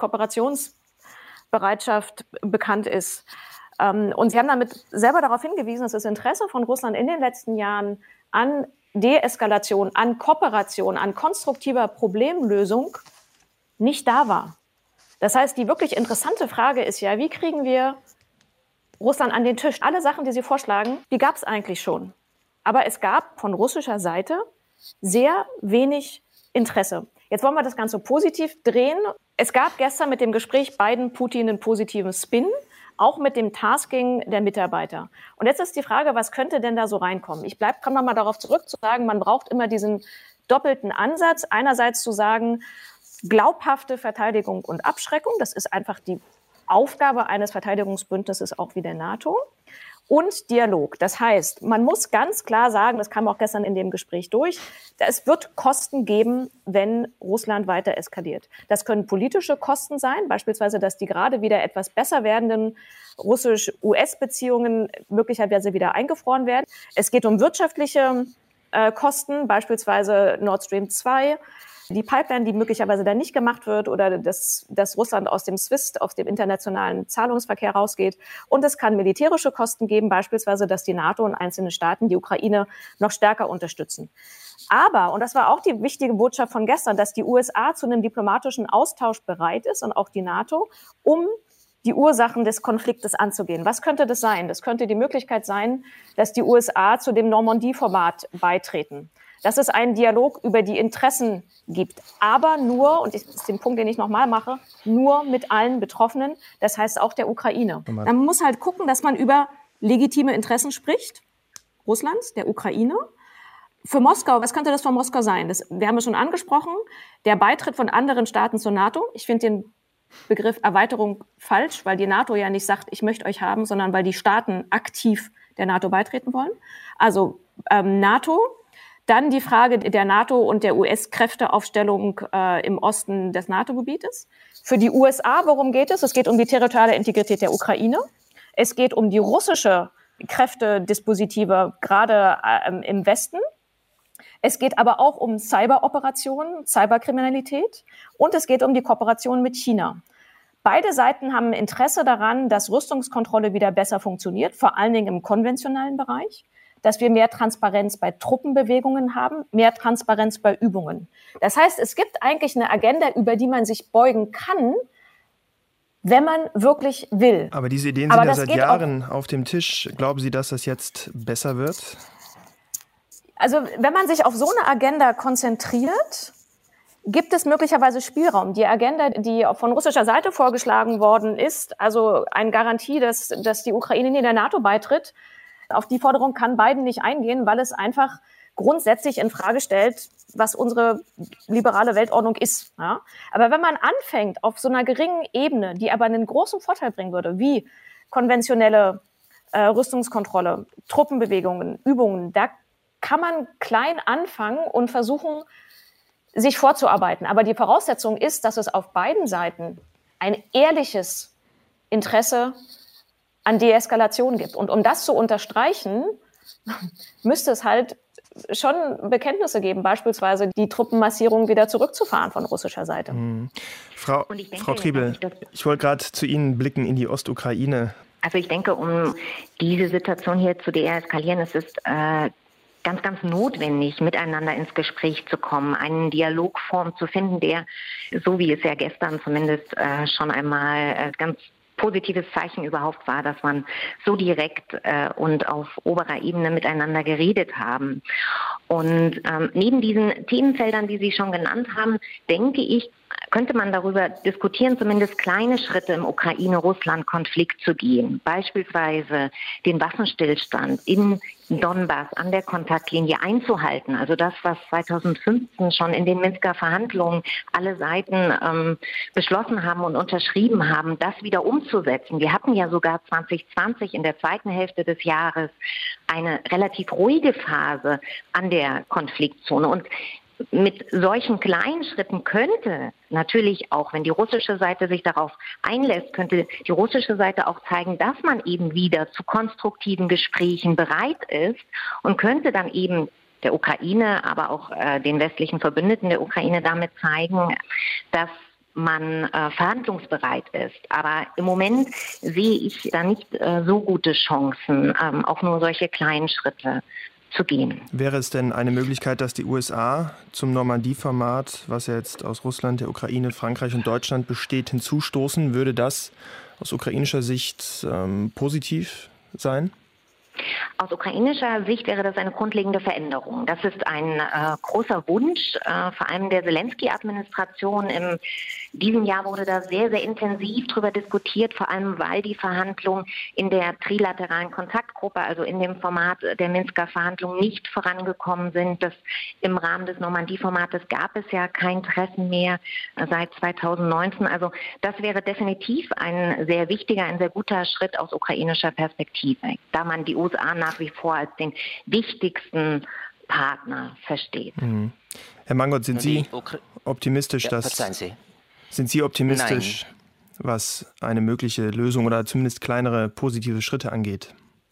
Speaker 5: Kooperationsbereitschaft bekannt ist. Ähm, und Sie haben damit selber darauf hingewiesen, dass das Interesse von Russland in den letzten Jahren an Deeskalation, an Kooperation, an konstruktiver Problemlösung nicht da war. Das heißt, die wirklich interessante Frage ist ja, wie kriegen wir Russland an den Tisch? Alle Sachen, die Sie vorschlagen, die gab es eigentlich schon. Aber es gab von russischer Seite sehr wenig Interesse. Jetzt wollen wir das Ganze positiv drehen. Es gab gestern mit dem Gespräch Biden-Putin einen positiven Spin, auch mit dem Tasking der Mitarbeiter. Und jetzt ist die Frage, was könnte denn da so reinkommen? Ich bleib, komme mal darauf zurück zu sagen, man braucht immer diesen doppelten Ansatz. Einerseits zu sagen, glaubhafte Verteidigung und Abschreckung, das ist einfach die Aufgabe eines Verteidigungsbündnisses, auch wie der NATO. Und Dialog. Das heißt, man muss ganz klar sagen, das kam auch gestern in dem Gespräch durch, es wird Kosten geben, wenn Russland weiter eskaliert. Das können politische Kosten sein, beispielsweise, dass die gerade wieder etwas besser werdenden russisch-U S-Beziehungen möglicherweise wieder eingefroren werden. Es geht um wirtschaftliche äh, Kosten, beispielsweise Nord Stream zwei. Die Pipeline, die möglicherweise dann nicht gemacht wird oder dass, dass Russland aus dem SWIFT, aus dem internationalen Zahlungsverkehr rausgeht. Und es kann militärische Kosten geben, beispielsweise, dass die NATO und einzelne Staaten die Ukraine noch stärker unterstützen. Aber, und das war auch die wichtige Botschaft von gestern, dass die U S A zu einem diplomatischen Austausch bereit ist und auch die NATO, um die Ursachen des Konfliktes anzugehen. Was könnte das sein? Das könnte die Möglichkeit sein, dass die U S A zu dem Normandie-Format beitreten. Dass es einen Dialog über die Interessen gibt. Aber nur, und das ist den Punkt, den ich nochmal mache, nur mit allen Betroffenen, das heißt auch der Ukraine. Man muss halt gucken, dass man über legitime Interessen spricht, Russlands, der Ukraine. Für Moskau, was könnte das für Moskau sein? Das, wir haben es schon angesprochen, der Beitritt von anderen Staaten zur NATO. Ich finde den Begriff Erweiterung falsch, weil die NATO ja nicht sagt, ich möchte euch haben, sondern weil die Staaten aktiv der NATO beitreten wollen. Also ähm, NATO. Dann die Frage der NATO und der U S-Kräfteaufstellung äh, im Osten des NATO-Gebietes. Für die U S A, worum geht es? Es geht um die territoriale Integrität der Ukraine. Es geht um die russische Kräftedispositive, gerade äh, im Westen. Es geht aber auch um Cyberoperationen, Cyberkriminalität und es geht um die Kooperation mit China. Beide Seiten haben Interesse daran, dass Rüstungskontrolle wieder besser funktioniert, vor allen Dingen im konventionellen Bereich. Dass wir mehr Transparenz bei Truppenbewegungen haben, mehr Transparenz bei Übungen. Das heißt, es gibt eigentlich eine Agenda, über die man sich beugen kann, wenn man wirklich will.
Speaker 2: Aber diese Ideen sind ja seit Jahren auf dem Tisch. Glauben Sie, dass das jetzt besser wird?
Speaker 5: Also wenn man sich auf so eine Agenda konzentriert, gibt es möglicherweise Spielraum. Die Agenda, die von russischer Seite vorgeschlagen worden ist, also eine Garantie, dass, dass die Ukraine in der NATO beitritt, auf die Forderung kann Biden nicht eingehen, weil es einfach grundsätzlich in Frage stellt, was unsere liberale Weltordnung ist. Ja? Aber wenn man anfängt auf so einer geringen Ebene, die aber einen großen Vorteil bringen würde, wie konventionelle äh, Rüstungskontrolle, Truppenbewegungen, Übungen, da kann man klein anfangen und versuchen, sich vorzuarbeiten. Aber die Voraussetzung ist, dass es auf beiden Seiten ein ehrliches Interesse an Deeskalation gibt. Und um das zu unterstreichen, müsste es halt schon Bekenntnisse geben, beispielsweise die Truppenmassierung wieder zurückzufahren von russischer Seite.
Speaker 2: Mhm. Frau, denke, Frau Triebel, ich wollte gerade zu Ihnen blicken in die Ostukraine.
Speaker 3: Also ich denke, um diese Situation hier zu deeskalieren, es ist äh, ganz, ganz notwendig, miteinander ins Gespräch zu kommen, eine Dialogform zu finden, der, so wie es ja gestern zumindest äh, schon einmal äh, ganz positives Zeichen überhaupt war, dass man so direkt äh, und auf oberer Ebene miteinander geredet haben. Und ähm, neben diesen Themenfeldern, die Sie schon genannt haben, denke ich, könnte man darüber diskutieren, zumindest kleine Schritte im Ukraine-Russland-Konflikt zu gehen. Beispielsweise den Waffenstillstand in Donbass an der Kontaktlinie einzuhalten. Also das, was zweitausendfünfzehn schon in den Minsker Verhandlungen alle Seiten ähm, beschlossen haben und unterschrieben haben, das wieder umzusetzen. Wir hatten ja sogar zwanzig zwanzig in der zweiten Hälfte des Jahres eine relativ ruhige Phase an der Konfliktzone. Und mit solchen kleinen Schritten könnte natürlich auch, wenn die russische Seite sich darauf einlässt, könnte die russische Seite auch zeigen, dass man eben wieder zu konstruktiven Gesprächen bereit ist und könnte dann eben der Ukraine, aber auch äh, den westlichen Verbündeten der Ukraine damit zeigen, dass man äh, verhandlungsbereit ist. Aber im Moment sehe ich da nicht äh, so gute Chancen, ähm, auch nur solche kleinen Schritte zu gehen.
Speaker 2: Wäre es denn eine Möglichkeit, dass die U S A zum Normandie-Format, was ja jetzt aus Russland, der Ukraine, Frankreich und Deutschland besteht, hinzustoßen? Würde das aus ukrainischer Sicht ähm, positiv sein?
Speaker 3: Aus ukrainischer Sicht wäre das eine grundlegende Veränderung. Das ist ein äh, großer Wunsch, äh, vor allem der Zelensky-Administration. In diesem Jahr wurde da sehr, sehr intensiv darüber diskutiert, vor allem weil die Verhandlungen in der trilateralen Kontaktgruppe, also in dem Format der Minsker Verhandlungen, nicht vorangekommen sind. Das im Rahmen des Normandie-Formates gab es ja kein Treffen mehr äh, seit zweitausendneunzehn. Also das wäre definitiv ein sehr wichtiger, ein sehr guter Schritt aus ukrainischer Perspektive, da man die U S A nach wie vor als den wichtigsten Partner versteht.
Speaker 2: Mhm. Herr Mangold, sind Sie optimistisch,
Speaker 4: ja,
Speaker 2: dass
Speaker 4: Sie.
Speaker 2: sind Sie optimistisch,
Speaker 4: Nein.
Speaker 2: was eine mögliche Lösung oder zumindest kleinere positive Schritte angeht?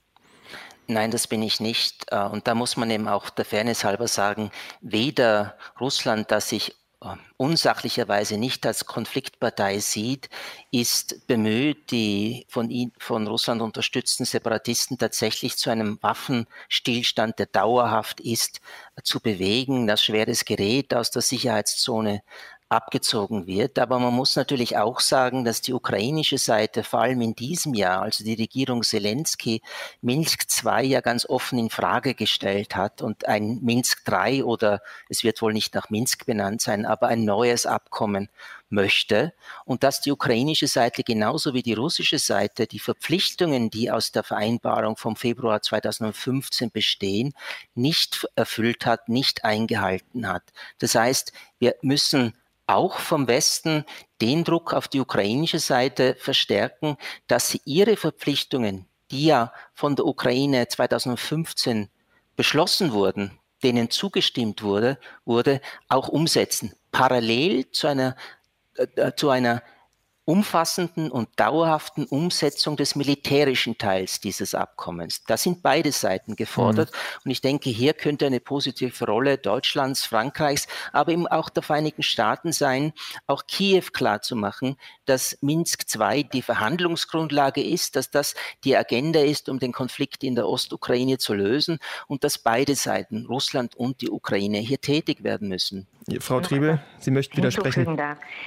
Speaker 4: Nein, das bin ich nicht. Und da muss man eben auch der Fairness halber sagen, weder Russland, das sich unsachlicherweise nicht als Konfliktpartei sieht, ist bemüht, die von, ihn, von Russland unterstützten Separatisten tatsächlich zu einem Waffenstillstand, der dauerhaft ist, zu bewegen, dass schweres Gerät aus der Sicherheitszone abgezogen wird. Aber man muss natürlich auch sagen, dass die ukrainische Seite vor allem in diesem Jahr, also die Regierung Zelensky, Minsk zwei ja ganz offen in Frage gestellt hat und ein Minsk drei oder es wird wohl nicht nach Minsk benannt sein, aber ein neues Abkommen möchte und dass die ukrainische Seite genauso wie die russische Seite die Verpflichtungen, die aus der Vereinbarung vom Februar zweitausendfünfzehn bestehen, nicht erfüllt hat, nicht eingehalten hat. Das heißt, wir müssen auch vom Westen den Druck auf die ukrainische Seite verstärken, dass sie ihre Verpflichtungen, die ja von der Ukraine zweitausendfünfzehn beschlossen wurden, denen zugestimmt wurde, wurde auch umsetzen. Parallel zu einer, äh, zu einer umfassenden und dauerhaften Umsetzung des militärischen Teils dieses Abkommens. Da sind beide Seiten gefordert. Mhm. Und ich denke, hier könnte eine positive Rolle Deutschlands, Frankreichs, aber eben auch der Vereinigten Staaten sein, auch Kiew klarzumachen, dass Minsk zwei die Verhandlungsgrundlage ist, dass das die Agenda ist, um den Konflikt in der Ostukraine zu lösen und dass beide Seiten, Russland und die Ukraine, hier tätig werden müssen.
Speaker 2: Frau Triebel, Sie möchten widersprechen?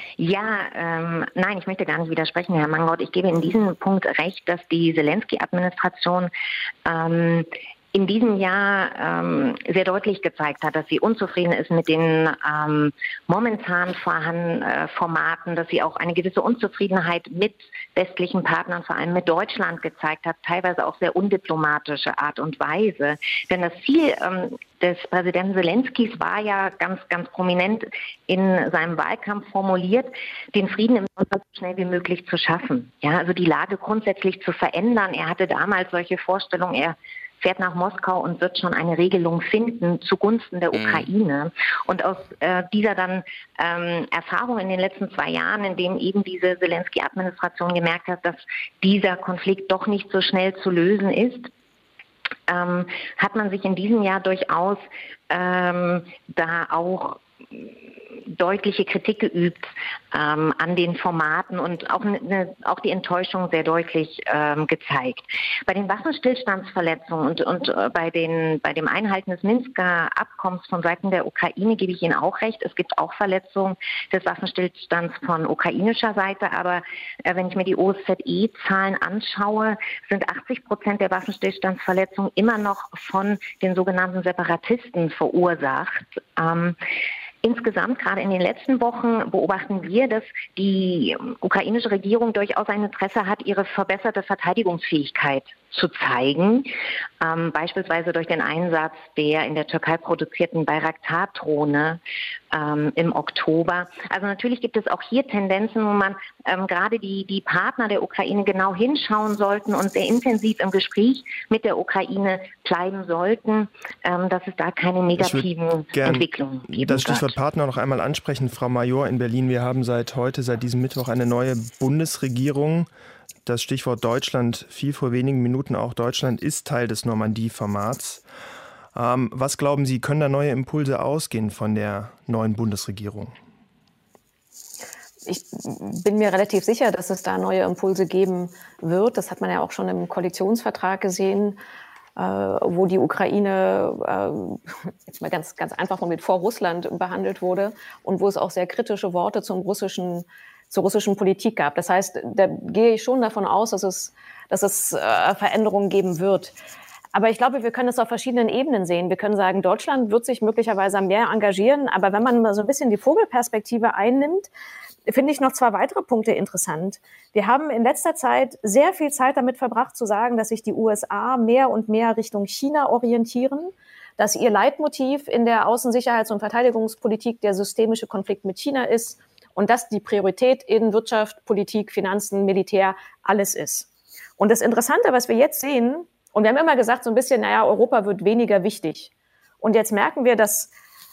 Speaker 3: Ja, ähm, nein, ich möchte gar nicht widersprechen, Herr Mangold. Ich gebe in diesem Punkt recht, dass die Zelensky-Administration ähm, in diesem Jahr ähm, sehr deutlich gezeigt hat, dass sie unzufrieden ist mit den ähm, momentan vorhandenen äh, Formaten, dass sie auch eine gewisse Unzufriedenheit mit westlichen Partnern, vor allem mit Deutschland, gezeigt hat, teilweise auch sehr undiplomatische Art und Weise. Denn das Ziel ähm, des Präsidenten Zelenskys war ja ganz, ganz prominent in seinem Wahlkampf formuliert, den Frieden im Donbass so schnell wie möglich zu schaffen. Ja, also die Lage grundsätzlich zu verändern. Er hatte damals solche Vorstellungen, er fährt nach Moskau und wird schon eine Regelung finden zugunsten der Ukraine. Und aus äh, dieser dann ähm, Erfahrung in den letzten zwei Jahren, in dem eben diese Zelensky-Administration gemerkt hat, dass dieser Konflikt doch nicht so schnell zu lösen ist, ähm, hat man sich in diesem Jahr durchaus ähm, da auch deutliche Kritik geübt ähm, an den Formaten und auch, ne, auch die Enttäuschung sehr deutlich ähm, gezeigt. Bei den Waffenstillstandsverletzungen und, und äh, bei, den, bei dem Einhalten des Minsker Abkommens von Seiten der Ukraine gebe ich Ihnen auch recht. Es gibt auch Verletzungen des Waffenstillstands von ukrainischer Seite, aber äh, wenn ich mir die O S Z E-Zahlen anschaue, sind achtzig Prozent der Waffenstillstandsverletzungen immer noch von den sogenannten Separatisten verursacht. Ähm, Insgesamt, gerade in den letzten Wochen, beobachten wir, dass die ukrainische Regierung durchaus ein Interesse hat, ihre verbesserte Verteidigungsfähigkeit zu zeigen, ähm, beispielsweise durch den Einsatz der in der Türkei produzierten Bayraktar-Drohne ähm, im Oktober. Also natürlich gibt es auch hier Tendenzen, wo man ähm, gerade die, die Partner der Ukraine genau hinschauen sollten und sehr intensiv im Gespräch mit der Ukraine bleiben sollten, ähm, dass es da keine negativen Entwicklungen gibt.
Speaker 2: Das Stichwort Partner noch einmal ansprechen, Frau Major in Berlin. Wir haben seit heute, seit diesem Mittwoch eine neue Bundesregierung. Das Stichwort Deutschland fiel vor wenigen Minuten auch. Deutschland ist Teil des Normandie-Formats. Ähm, was glauben Sie, können da neue Impulse ausgehen von der neuen Bundesregierung?
Speaker 5: Ich bin mir relativ sicher, dass es da neue Impulse geben wird. Das hat man ja auch schon im Koalitionsvertrag gesehen, äh, wo die Ukraine, äh, jetzt mal ganz, ganz einfach mit vor Russland behandelt wurde und wo es auch sehr kritische Worte zum russischen zur russischen Politik gab. Das heißt, da gehe ich schon davon aus, dass es, dass es äh, Veränderungen geben wird. Aber ich glaube, wir können es auf verschiedenen Ebenen sehen. Wir können sagen, Deutschland wird sich möglicherweise mehr engagieren. Aber wenn man mal so ein bisschen die Vogelperspektive einnimmt, finde ich noch zwei weitere Punkte interessant. Wir haben in letzter Zeit sehr viel Zeit damit verbracht, zu sagen, dass sich die U S A mehr und mehr Richtung China orientieren, dass ihr Leitmotiv in der Außensicherheits- und Verteidigungspolitik der systemische Konflikt mit China ist, und dass die Priorität in Wirtschaft, Politik, Finanzen, Militär alles ist. Und das Interessante, was wir jetzt sehen, und wir haben immer gesagt, so ein bisschen, naja, Europa wird weniger wichtig. Und jetzt merken wir, dass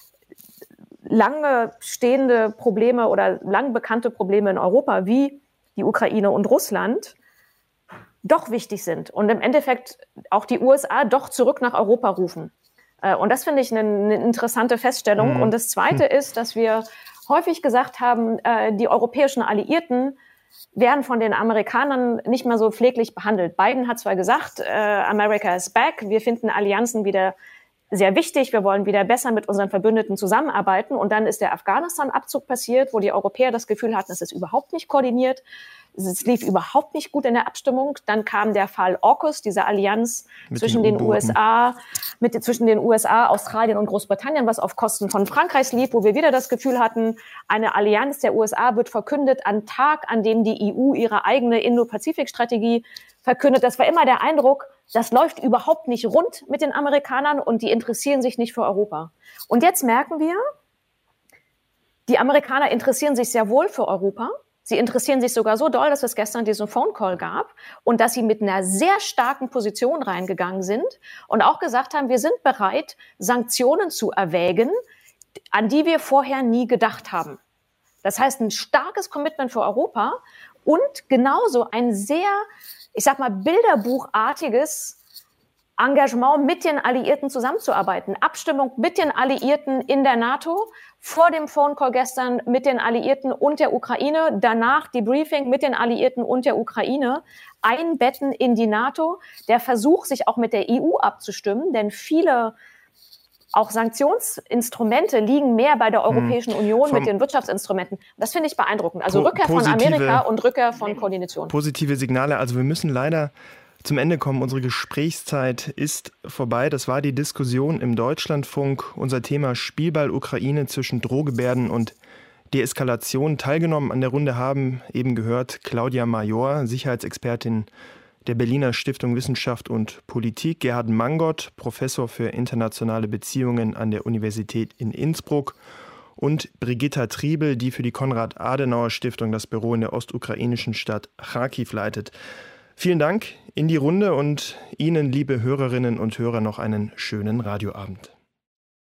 Speaker 5: lange stehende Probleme oder lang bekannte Probleme in Europa, wie die Ukraine und Russland, doch wichtig sind. Und im Endeffekt auch die U S A doch zurück nach Europa rufen. Und das finde ich eine, eine interessante Feststellung. Mhm. Und das Zweite ist, dass wir häufig gesagt haben, äh, die europäischen Alliierten werden von den Amerikanern nicht mehr so pfleglich behandelt. Biden hat zwar gesagt, äh, America is back, wir finden Allianzen wieder sehr wichtig, wir wollen wieder besser mit unseren Verbündeten zusammenarbeiten. Und dann ist der Afghanistan-Abzug passiert, wo die Europäer das Gefühl hatten, es ist überhaupt nicht koordiniert. Es lief überhaupt nicht gut in der Abstimmung. Dann kam der Fall AUKUS, diese Allianz mit zwischen den, den U S A, mit, zwischen den U S A, Australien und Großbritannien, was auf Kosten von Frankreichs lief, wo wir wieder das Gefühl hatten, eine Allianz der U S A wird verkündet am Tag, an dem die E U ihre eigene Indo-Pazifik-Strategie verkündet. Das war immer der Eindruck, das läuft überhaupt nicht rund mit den Amerikanern und die interessieren sich nicht für Europa. Und jetzt merken wir, die Amerikaner interessieren sich sehr wohl für Europa. Sie interessieren sich sogar so doll, dass es gestern diesen Phone Call gab und dass sie mit einer sehr starken Position reingegangen sind und auch gesagt haben, wir sind bereit, Sanktionen zu erwägen, an die wir vorher nie gedacht haben. Das heißt, ein starkes Commitment für Europa und genauso ein sehr, ich sag mal, bilderbuchartiges Engagement mit den Alliierten zusammenzuarbeiten. Abstimmung mit den Alliierten in der NATO, vor dem Phone Call gestern mit den Alliierten und der Ukraine, danach Debriefing mit den Alliierten und der Ukraine, einbetten in die NATO, der Versuch, sich auch mit der E U abzustimmen, denn viele auch Sanktionsinstrumente liegen mehr bei der Europäischen hm. Union Vom mit den Wirtschaftsinstrumenten. Das finde ich beeindruckend. Also po- Rückkehr von Amerika und Rückkehr von Koordination.
Speaker 2: Positive Signale. Also wir müssen leider zum Ende kommen. Unsere Gesprächszeit ist vorbei. Das war die Diskussion im Deutschlandfunk. Unser Thema Spielball Ukraine zwischen Drohgebärden und Deeskalation. Teilgenommen an der Runde haben eben gehört Claudia Major, Sicherheitsexpertin der Berliner Stiftung Wissenschaft und Politik, Gerhard Mangott, Professor für internationale Beziehungen an der Universität in Innsbruck und Brigitta Triebel, die für die Konrad-Adenauer-Stiftung das Büro in der ostukrainischen Stadt Charkiw leitet. Vielen Dank in die Runde und Ihnen, liebe Hörerinnen und Hörer, noch einen schönen Radioabend.